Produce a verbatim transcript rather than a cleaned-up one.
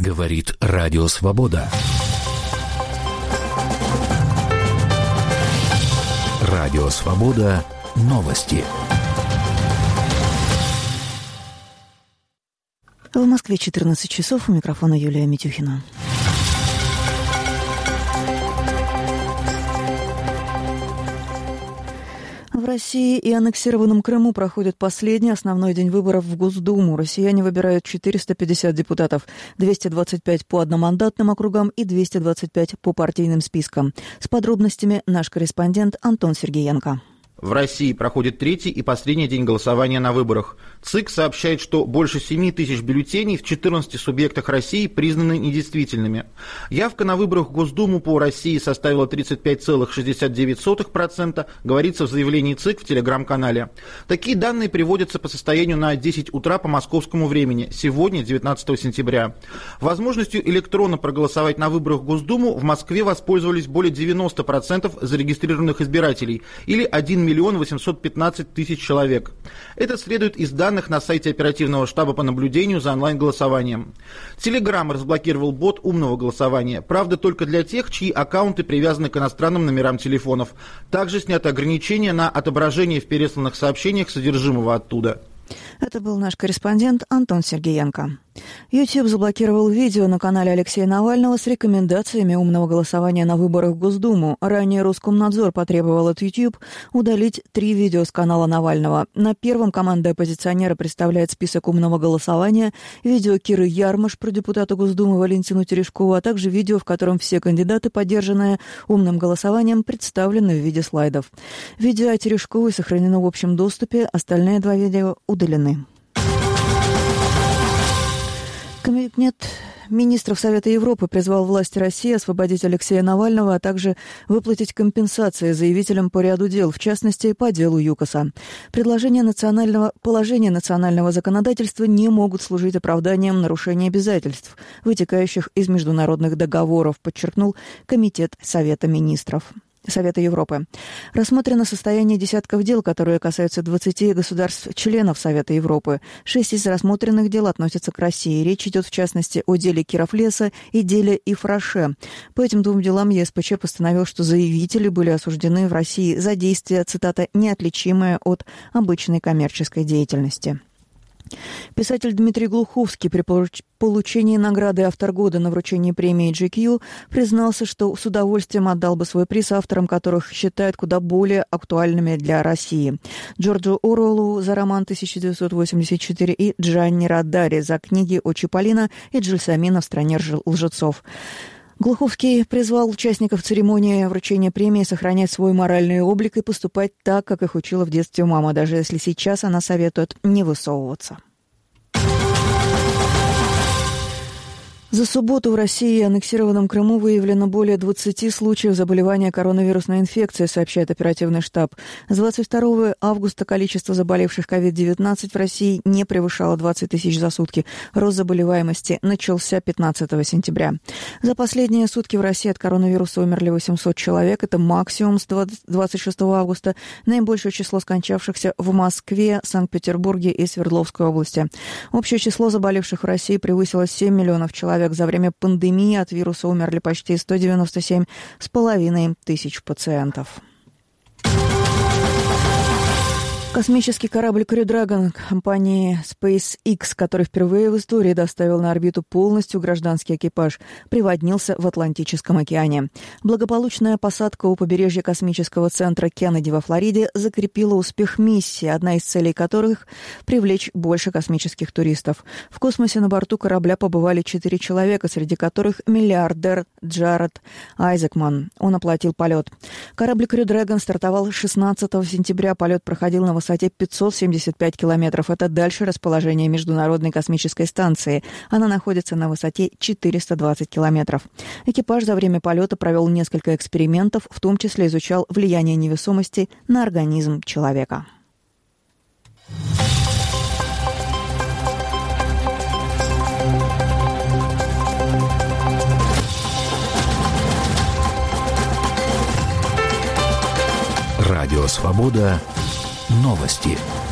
Говорит Радио Свобода. Радио Свобода. Новости. В Москве четырнадцать часов. У микрофона Юлия Митюхина. В России и аннексированном Крыму проходит последний основной день выборов в Госдуму. Россияне выбирают четыреста пятьдесят депутатов, двести двадцать пять по одномандатным округам и двести двадцать пять по партийным спискам. С подробностями наш корреспондент Антон Сергеенко. В России проходит третий и последний день голосования на выборах. ЦИК сообщает, что больше семи тысяч бюллетеней в четырнадцати субъектах России признаны недействительными. Явка на выборах в Госдуму по России составила тридцать пять целых шестьдесят девять сотых процента, говорится в заявлении ЦИК в телеграм-канале. Такие данные приводятся по состоянию на десять утра по московскому времени, сегодня, девятнадцатого сентября. Возможностью электронно проголосовать на выборах в Госдуму в Москве воспользовались более девяноста процентов зарегистрированных избирателей, или один миллион восемьсот пятнадцать тысяч человек. Это следует из данных на сайте оперативного штаба по наблюдению за онлайн-голосованием. Телеграм разблокировал бот умного голосования, правда только для тех, чьи аккаунты привязаны к иностранным номерам телефонов. Также сняты ограничения на отображение в пересланных сообщениях содержимого оттуда. Это был наш корреспондент Антон Сергеенко. YouTube заблокировал видео на канале Алексея Навального с рекомендациями умного голосования на выборах в Госдуму. Ранее Роскомнадзор потребовал от YouTube удалить три видео с канала Навального. На первом команда оппозиционера представляет список умного голосования, видео Киры Ярмаш про депутата Госдумы Валентину Терешкову, а также видео, в котором все кандидаты, поддержанные умным голосованием, представлены в виде слайдов. Видео о Терешковой сохранено в общем доступе, остальные два видео удалены. Комитет министров Совета Европы призвал власти России освободить Алексея Навального, а также выплатить компенсации заявителям по ряду дел, в частности, по делу ЮКОСа. Предложения национального, положения национального законодательства не могут служить оправданием нарушения обязательств, вытекающих из международных договоров, подчеркнул Комитет Совета министров. Совета Европы. Рассмотрено состояние десятков дел, которые касаются двадцати государств-членов Совета Европы. Шесть из рассмотренных дел относятся к России. Речь идет, в частности, о деле Кировлеса и деле Ифраше. По этим двум делам ЕСПЧ постановил, что заявители были осуждены в России за действия, цитата, «неотличимые от обычной коммерческой деятельности». Писатель Дмитрий Глуховский при получении награды «Автор года» на вручении премии джи кью признался, что с удовольствием отдал бы свой приз авторам, которых считает куда более актуальными для России. Джорджу Оруэллу за роман тысяча девятьсот восемьдесят четыре и Джанни Родари за книги о Чиполлино и Джельсомино в «Стране лжецов». Глуховский призвал участников церемонии вручения премии сохранять свой моральный облик и поступать так, как их учила в детстве мама, даже если сейчас она советует не высовываться. За субботу в России и аннексированном Крыму выявлено более двадцати случаев заболевания коронавирусной инфекцией, сообщает оперативный штаб. С двадцать второго августа количество заболевших ковид девятнадцать в России не превышало двадцать тысяч за сутки. Рост заболеваемости начался пятнадцатого сентября. За последние сутки в России от коронавируса умерли восемьсот человек. Это максимум с двадцать шестого августа. Наибольшее число скончавшихся в Москве, Санкт-Петербурге и Свердловской области. Общее число заболевших в России превысило семь миллионов человек. За время пандемии от вируса умерли почти сто девяносто семь с половиной тысяч пациентов. Космический корабль Crew Dragon компании SpaceX, который впервые в истории доставил на орбиту полностью гражданский экипаж, приводнился в Атлантическом океане. Благополучная посадка у побережья космического центра Кеннеди во Флориде закрепила успех миссии, одна из целей которых – привлечь больше космических туристов. В космосе на борту корабля побывали четыре человека, среди которых миллиардер Джаред Айзекман. Он оплатил полет. Корабль Crew Dragon стартовал шестнадцатого сентября. Полет проходил на высоте пятьсот семьдесят пять километров. Это дальше расположения Международной космической станции. Она находится на высоте четыреста двадцать километров. Экипаж за время полета провел несколько экспериментов, в том числе изучал влияние невесомости на организм человека. Радио «Свобода». Новости.